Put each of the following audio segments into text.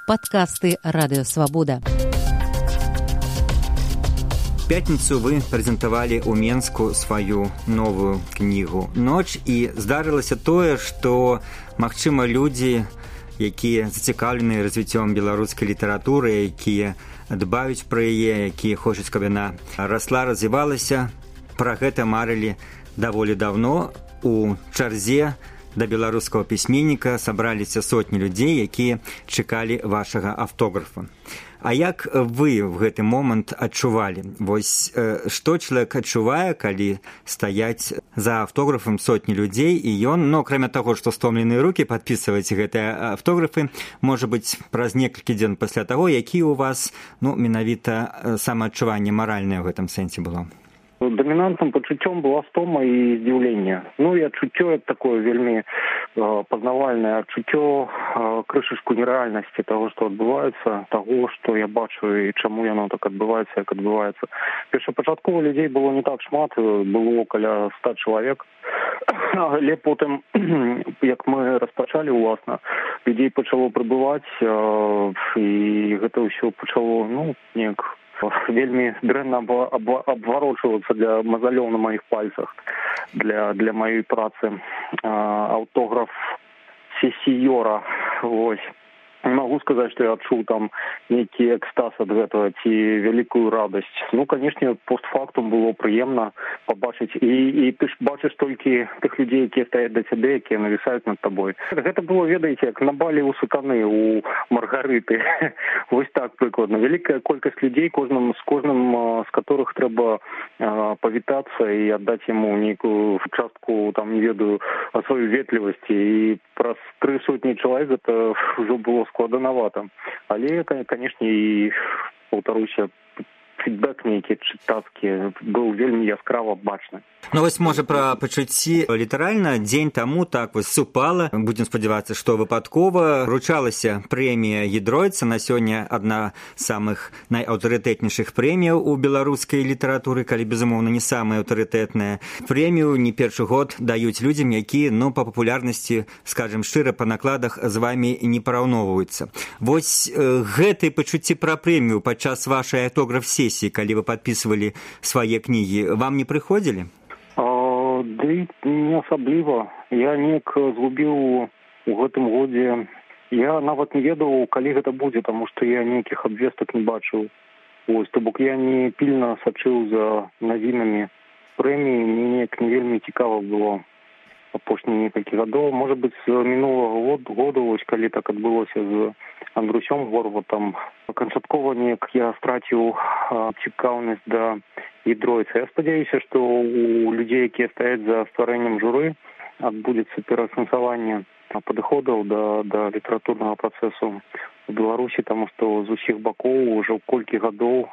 Подкасты «Радио Свобода». В пятніцу вы прэзентавалі ў Менску сваю новую кнігу «Ноч», і здарылася тое, што, магчыма, людзі, якія зацікаўлены развіццём беларускай літаратуры, якія дбаюць пра яе, якія хочуць, каб яна расла, развівалася, пра гэта марылі даволі давно. У чарзе да беларускага пісьменніка сабраліся сотні людзей, якія чакалі вашага аўтографа. А як вы в гэты момант адчувалі? Вось што чалавек адчувае, калі стаяць за аўтографам сотні людзей, і ён, акрамя таго, што стомленыя рукі падпісваць гэтыя аўтографы, можа быць, праз некалькі дзён пасля таго, які ў вас, менавіта самаадчуванне маральнае ў гэтым сэнсе было? Доминантным пачуццём была стома і здзіўленне. І адчуццё такое вельмі пазнавальнае адчуццё крышачку нерэальнасці таго, што адбываецца, таго, што я бачу і чаму яно так адбываецца, як адбываецца. Першапачаткова людзей было не так шмат, было каля 100 чалавек. Але потым, як мы распачалі, уласна, людзей пачало прыбываць, і гэта ўсё пачало, неяк вельмі дрэнна абварочвацца для мазалёў на маіх пальцах для маёй працы. Аўтограф сесіёра, вось. Не могу сказаць, што я адчуў там нейкі экстаз ад гэтага ці вялікую радасць. Канешне, постфактум было прыемна пабачыць. І ты ж бачыш толькі тых людзей, якія стаяць да цябе, якія навісаюць над табой. Гэта было, ведаеце, як на балі ў саканы, у Маргарыты. Вось так прыкладна. Вялікая колькасць людзей, з кожным з которых трэба павітацца і аддаць яму нейкую частку, не ведаю, сваёй ветлівасці. І праз 3 сотні чалавек гэта ўжо было складанавата. Але, канешне, і, паўтаруся, фідбэк нейкі чытацкі быў вельмі яскрава бачны. Вось, можа, пра пачуцці літаральна дзень таму так вось супала. Будзем спадзявацца, што выпадкова вручалася прэмія Гідройца, на сёння адна з самых найаўтарытэтнейшых прэміяў у беларускай літаратуры, калі, безумоўна, не самая аўтарытэтная. Прэмію не першы год даюць людзям, якія, па папулярнасці, скажем шчыра, па накладах з вамі не параўноўваюцца. Вось гэтыя пачуцці пра прэмію падчас вашай аўтограф-сесіі, калі вы падпісвалі свае кнігі, вам не прыходзілі? Ды не асабліва. Я неяк згубіў у гэтым годзе. Я нават не ведаў, калі гэта будзе, таму што я нейкіх абвестак не бачыў. Вось, то бок я не пільна сачыў за навінамі прэміі, мне неяк не вельмі цікава было апошнія некалькі гадоў. Можа быць, з мінулага года, вось, калі так адбылося з Андрусём Горватам, канчаткова неяк я страціў цікаўнасць да Гідройца. Я спадзяюся, што у людзей, якія стаяць за стварэннем журы, адбудзецца пераасэнсаванне падыходаў да літаратурнага працэсу у Беларусі, таму што з усіх бакоў ужо колькі гадоў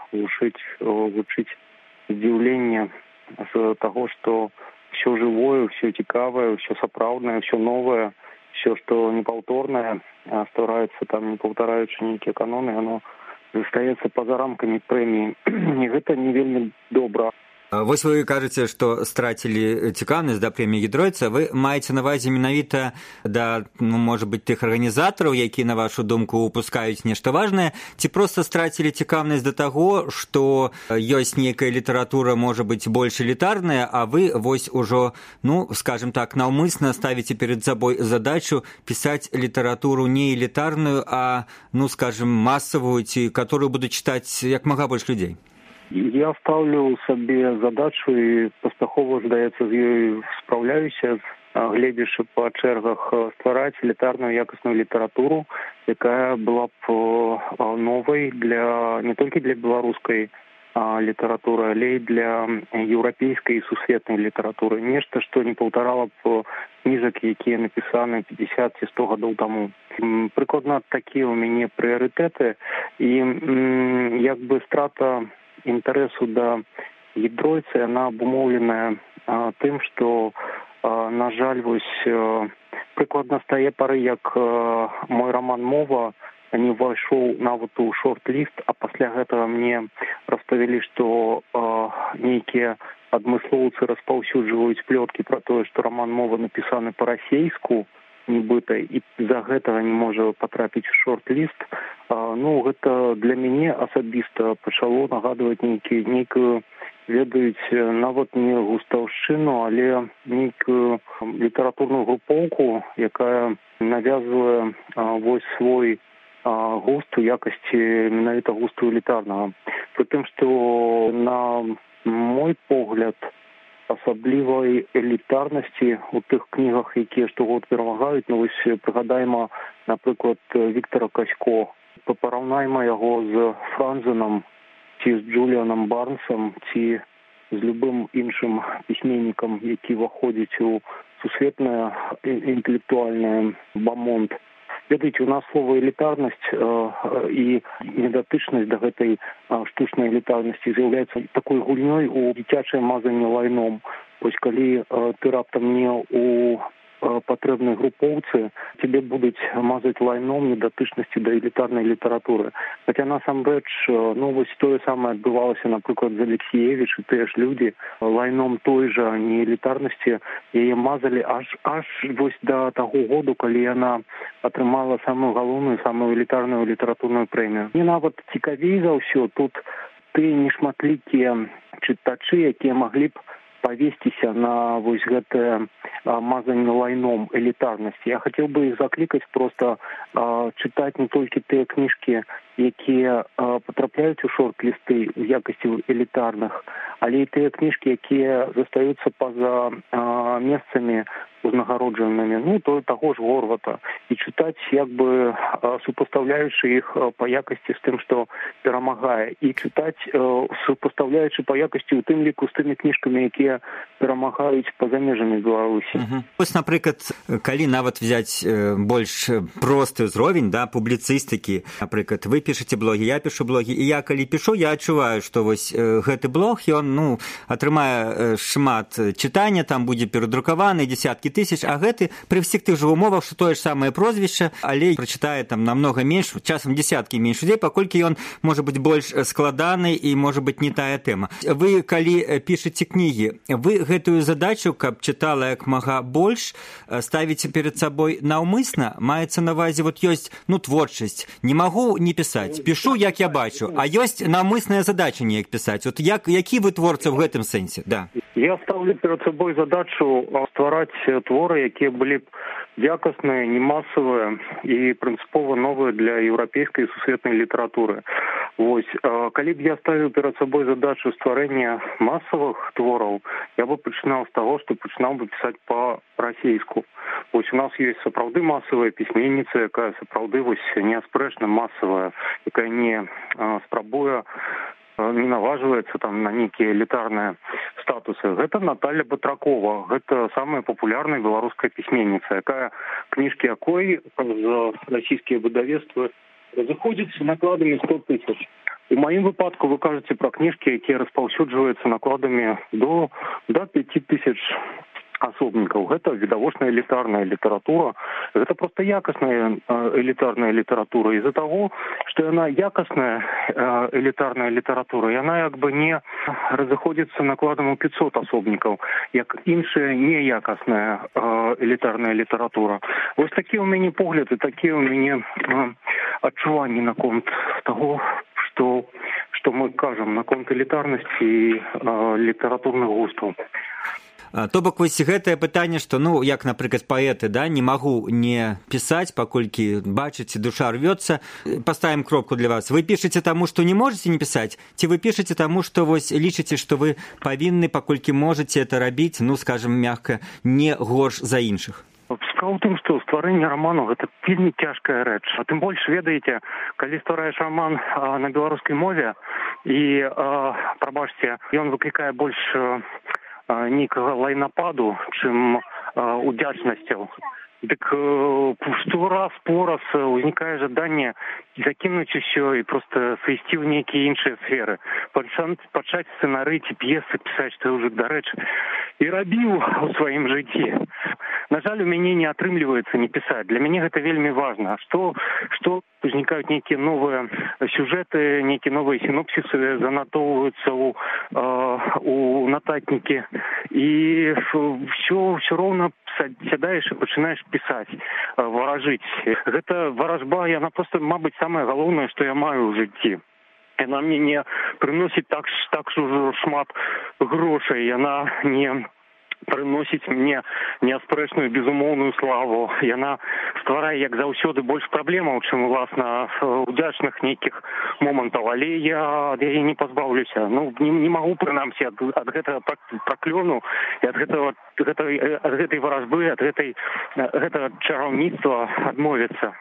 гучыць здзіўленне з таго, што ўсё жывое, ўсё цікавае, ўсё сапраўднае, ўсё новае, ўсё, што непаўторнае, ствараецца там, не паўтараючы нейкія каноны, яно застаецца па-за рамкамі прэміі. І гэта не вельмі добра. Вось вы кажаце, што страцілі цікаўнасць да прэміі Гідройца. Вы маеце на ўвазе менавіта да, можа быць, тых арганізатараў, якія, на вашу думку, упускаюць нешта важнае, ці проста страцілі цікаўнасць да таго, што ёсць нейкая літаратура, можа быць, больш элітарная, а вы вось ужо, скажем так, наўмысна ставіце перад сабой задачу пісаць літаратуру не элітарную, а, скажем, масавую, ці которую будуць чытаць як мага больш людзей? Я ставлю сабе задачу і паспяхова, здаецца, з ёй спраўляюся, гледзячы па чэргах ствараць элітарную якасную літаратуру, якая была б новай не толькі для беларускай літаратуры, але і для еўрапейскай і сусветнай літаратуры. Нешта, што не паўтарала б кніжак, якія напісаны 50 ці 100 гадоў таму. Прыкладна такія ў мяне прыярытэты, і як бы страта інтарэсу да Гідройца, яна абумоўленая тым, што, на жаль, вось прыкладна з тае пары, як мой раман «Мова» не ўвайшоў нават у шорт-ліст, а пасля гэтага мне распавялі, што нейкія адмыслоўцы распаўсюджваюць плёткі пра тое, што раман «Мова» напісаны па-расейску, нібыта і з-за гэтага не можа патрапіць у шорт-ліст, ну гэта для мяне асабіста пачало нагадваць нейкую, ведаюць, нават не густаўшчыну, але нейкую літаратурную групоўку, якая навязвае вось свой густ у якасці менавіта густу элітарнага. Пры тым, што на мой погляд, асаблівай элітарнасці ў тых кнігах, якія штогод перамагаюць, ну вось прыгадайма, напрыклад, Віктора Касько, параўнайма яго з Франзенам ці з Джуліанам Барнсам, ці з любым іншым пісьменнікам, які ўваходзіць у сусветнае інтэлектуальнае бамонт. Ведаеце, у нас слова элітарнасць і недатычнасць да гэтай штучнай элітарнасці з'яўляецца такой гульнёй у дзіцячае мазанне лайном. Вось калі ты раптам не у патрэбнай групоўцы, тебе будуць мазаць лайном недатычнасці да элітарнай літаратуры. Хаця насамрэч, ну вось тое самае адбывалася, напрыклад, з Алексіевіч, і тыя ж людзі лайном той жа неэлітарнасці яе мазалі аж вось да таго году, калі яна атрымала самую галоўную, самую элітарную літаратурную прэмію. Мне нават цікавей за ўсё тут тыя нешматлікія чытачы, якія маглі б павесціся на вось гэтае мазанне лайном элітарнасці. Я хацеў бы іх заклікаць проста чытаць не толькі тыя кніжкі, якія патрапляюць у шорт-лісты ў якасці элітарных, але і тыя кніжкі, якія застаюцца па-за месцамі узнагароджанымі, ну, таго ж Горвата, і чытаць, як бы супастаўляючы іх па якасці з тым, што перамагае, і чытаць, супастаўляючы па якасці ў тым ліку з тымі кніжкамі, якія перамагаюць па-за межамі Беларусі. Вось, напрыклад, калі нават взяць больш просты ўзровень, да, публіцыстыкі, напрыклад, вы пішаце блогі, я пішу блогі, і я калі пішу, я адчуваю, што вось гэты блог, ён, ну, атрымае шмат чытання, там будзе перадрукаваны, десяткі тысяч, а гэты пры ўсіх тых жа умовах, што тое ж самае прозвішча, але прачытае там намнога менш, часам десяткі менш людзей, паколькі ён можа быць больш складаны і можа быць не тая тэма. Вы, калі пішаце кнігі, вы гэтую задачу, каб чытала як мага больш, ставіце перад сабой наўмысна? Маецца на ўвазе, вот ёсць, ну, творчасць. Не магу не пісаць, пішу, як я бачу, а ёсць наўмысная задача неяк пісаць. Вот які вы творца ў гэтым сэнсе? Да. Я ставлю перад сабой задачу ствараць творы, якія былі б якасныя, не масавыя і прынцыпова новыя для еўрапейскай і сусветнай літаратуры. Вось, калі б я ставіў перад сабой задачу стварэння масавых твораў, я бы пачынаў з таго, што пачынаў бы пісаць па-расейску. Вось у нас ёсць сапраўды масавая пісьменніца, якая сапраўды вось неаспрэчна масавая, якая не спрабуе, не наважваецца там на нейкія элітарныя статусы. Гэта Наталья Батракова. Гэта самая папулярная беларуская пісьменніца, якая кніжкі якой за расійскія выдавецтвы разыходзяцца накладамі 100 тысяч. У маім выпадку вы кажаце пра кніжкі, якія распаўсюджваюцца накладамі до 5 тысяч асобнікаў. Гэта відавочная элітарная літаратура. Гэта проста якасная элітарная літаратура. І з-за таго, што яна якасная элітарная літаратура, яна як бы не разыходзіцца накладам у 500 асобнікаў, як іншая неякасная элітарная літаратура. Вось такі ў мяне погляд і такія ў мяне адчуванні наконт таго, што мы кажам наконт элітарнасці і літаратурных густаў. То бок вось гэтае пытанне, што, ну, як, напрыклад, паэты, да, не магу не пісаць, паколькі бачыце, душа рвецца. Паставім кропку для вас. Вы пішаце таму, што не можаце не пісаць, ці вы пішаце таму, што вось лічыце, што вы павінны, паколькі можаце это рабіць, ну, скажам, мякка, не горш за іншых? Справа ў тым, што стварэнне раману гэта вельмі цяжкая рэч. А тым больш, ведаеце, калі ствараеш раман на беларускай мове і, прабачце, ён выклікае больш нейкага лайнападу, чым удзячнасцяў. Дык раз по раз узнікае жаданне закінуць усё і проста сысці ў нейкія іншыя сферы. Пачаць сцэнары ці п'есы пісаць, што я ўжо, дарэчы, і рабіў у сваім жыцці. На жаль, у мяне не атрымліваецца не пісаць. Для мяне гэта вельмі важна. Што узнікаюць нейкія новыя сюжэты, нейкія новыя сінопсісы занатоўваюцца у нататнікі. І ўсё роўна сядаеш і пачынаеш пісаць, варажыць. Гэта варажба, яна проста, мабыць, самае галоўнае, што я маю ў жыцці. Яна мне не прыносіць так шмат грошай, яна не прыносіць мне неаспрэчную безумоўную славу. Яна стварае, як заўсёды, больш праблемаў, чым, уласна, удзячных нейкіх момантаў. Але я ад яе не пазбаўлюся. Не магу, прынамсі, ад гэтага праклёну і ад гэтай варажбы, ад гэтага чараўніцтва адмовіцца.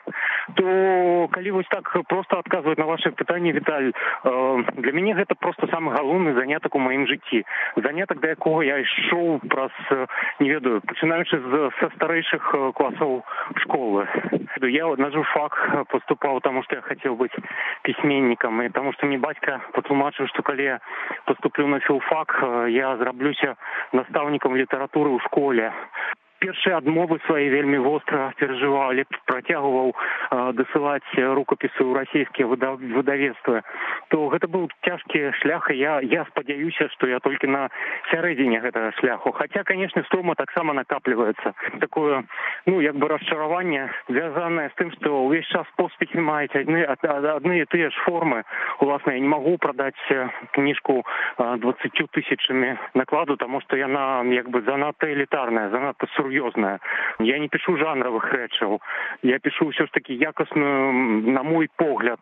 То, калі вось так проста адказваць на ваше пытанне, Віталь, для мяне гэта проста самы галоўны занятак у маім жыцці. Занятак, да якога я ішоў праз, не ведаю, пачынаючы са старэйшых класаў школы. Я на журфак паступаў, таму што я хацеў быць пісьменнікам, і таму што мне бацька патлумачыў, што калі я паступлю на філфак, я зраблюся настаўнікам літаратуры ў школе. Першыя адмовы свае вельмі востра перажываў, працягваў дасылаць рукапісы ў расійскія выдавецтвы. То гэта быў цяжкі шлях, і я спадзяюся, што я толькі на сярэдзіне гэтага шляху. Хаця, канешне, стома таксама накапліваецца. Такое, як бы расчараванне, звязанае з тым, што ўвесь час поспехі маюць адны і тыя ж формы. Уласна, я не магу прадаць кніжку 20 тысячамі накладу, таму што яна, як бы, занадта элітарная, занадта сур'ёзная. Я не пишу жанровых рэчаў. Я пишу ўсё ж таки якасную, на мой погляд,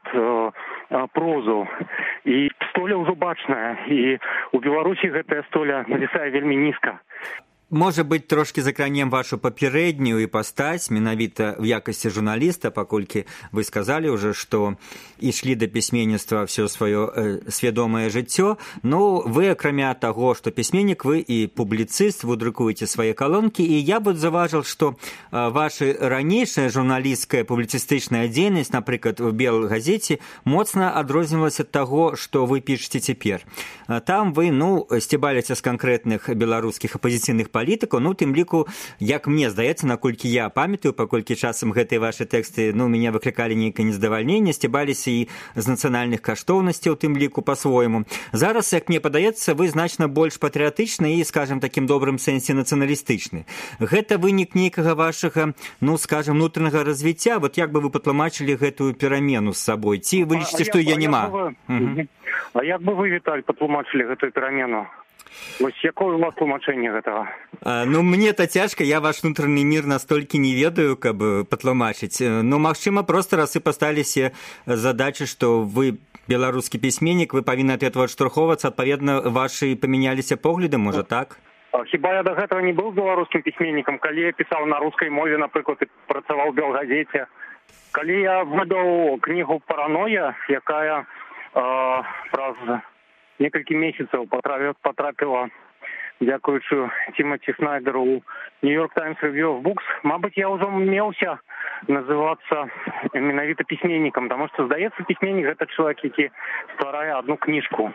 прозу. І столя ўжо бачная. І у Беларусі гэтая столя навісае вельмі нізка. Можа быць, трошкі закранем вашу папярэднюю іпастась, менавіта в якасці журналіста, паколькі вы сказалі ўжо, што ішлі да пісьменніцтва ўсё сваё свядомае жыццё. Вы, акрамя таго, што пісьменнік, вы і публіцыст, вы друкуеце свае калонкі, і я бы заўважыў, што ваша ранейшая журналісцкая публіцыстычная дзейнасць, напрыклад, у Белай газеце, моцна адрознівалася ад таго, што вы пішаце цяпер. Там вы, сцябаліся з канкрэтных беларускіх апазіцыйных палітыкаў, тым ліку, як мне здаецца, наколькі я памятаю, паколькі часам гэтыя вашы тэксты, мяне выклікалі нейкае нездавальненне, сцябаліся і з нацыянальных каштоўнасцяў, тым ліку па-свойму. Зараз, як мне падаецца, вы значна больш патрыятычны і, скажам, такім добрым сэнсе нацыяналістычны. Гэта вынік нейкага вашага, скажам, внутрэннага развіцця. Вот як бы вы патлумачылі гэтую перамену з сабой? Ці вы лічыце, што яе няма? А як бы вы, Віталь, патлумачылі гэтую перамену? Вось якое у вас тлумачэнне гэтага? Мне-то цяжка, я ваш внутренний мир настолько не ведаю, каб патлумачыць. Магчыма, просто раз и поставили себе задачи, что вы беларускі пісьменнік, вы павінны ад этого адштурхоўвацца, адпаведна, ваши памяняліся погляды, можа так? Хіба я до гэтага не быў беларускім пісьменнікам, калі я пісаў на рускай мове, напрыклад, і працаваў у Белгазеце. Калі я выдаў кнігу «Параноя», якая праз некалькі месяцаў потрапіла, дзякуючы Тимоти Снайдеру, у Нью-Йорк Таймс Ревью of Books, мабыць, я ўжо меўся называцца менавіта пісьменнікам, таму што, здаецца, пісьменнік — гэта чалавек, які стварае адну кніжку.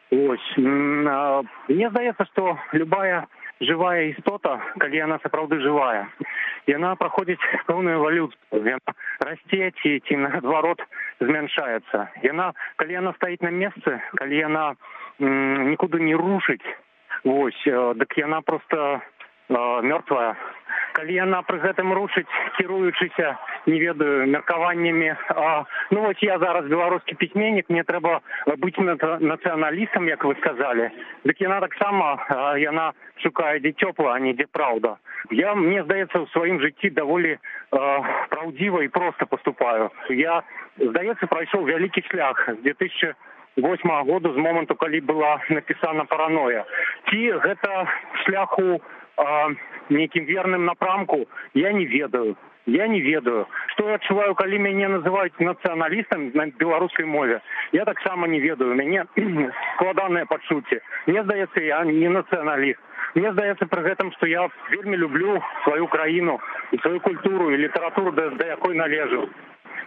Мне здаецца, што любая жывая істота, калі яна сапраўды жывая, яна праходзіць пэўную эвалюцыю, яна расце ці наадварот змяншаецца. Калі яна стаіць на месцы, калі яна нікуды не рушыць, дык яна проста мёртвая. Калі яна пры гэтым рушыць, кіруючыся, не ведаю, меркаваннямі. Я зараз беларускі пісьменнік, мне трэба быць нацыяналістам, як вы сказалі. Дык яна таксама, яна шукае, дзе цёпла, а не дзе праўда. Мне здаецца, у сваім жыцці даволі праўдзіва і проста паступаю. Я, здаецца, прайшоў вялікі шлях з 2008 году, з моманту, калі была напісана «Параноя». Ці гэта шлях у нейкім верным напрамку, я не ведаю. Што я адчуваю, калі мяне называюць нацыяналістам на беларускай мове, я таксама не ведаю. У мяне складаныя пачуцці. Мне здаецца, я не нацыяналіст. Мне здаецца пры гэтым, што я вельмі люблю сваю краіну, і сваю культуру, і літаратуру, да якой належу.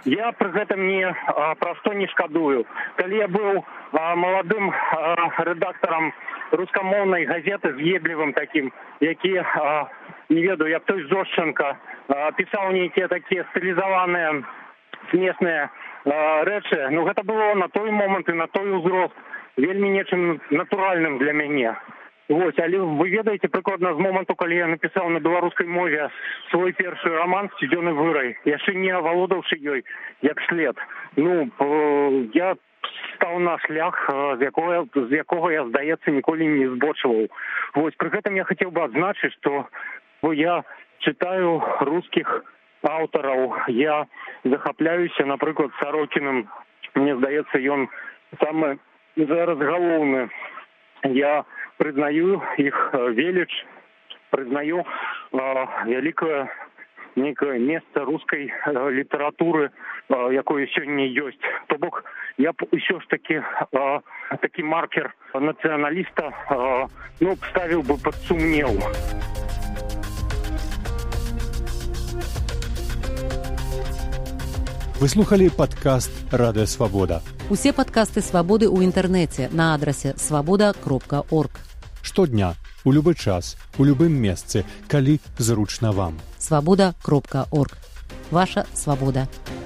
Я пры гэтым пра што не шкадую. Калі я быў маладым рэдактарам рускамоўнай газеты з едлівым такім, які, не ведаю, як той Зошченко, пісаў нейкія такія стылізаваныя смесныя рэчы. Ну, гэта было на той момант і на той узрост вельмі нечым натуральным для мяне. Вось, але вы ведаеце, прыкладна з моманту, калі я напісаў на беларускай мове свой першы раман «Сцюдзёны вырай», яшчэ не авалодаўшы ёй як след. Ну, я стаў на шлях, з якога я, здаецца, ніколі не збочваў. Вось, пры гэтым я хацеў бы адзначыць, што я чытаю рускіх аўтараў. Я захапляюся, напрыклад, Сорокіным. Мне здаецца, ён самы зараз галоўны. Я прызнаю іх веліч, прызнаю вялікае некае месца рускай літаратуры, якое сёння ёсць. То бок, я б усё ж такі такі маркер нацыяналіста ставіў бы пад сумнеў. Вы слухали падкаст «Радыё Свабода». Усе падкасты «Свабоды» ў інтэрнэце на адрасе swaboda.org. Штодня, у любы час, у любым месцы, калі зручна вам. swaboda.org. Ваша свабода.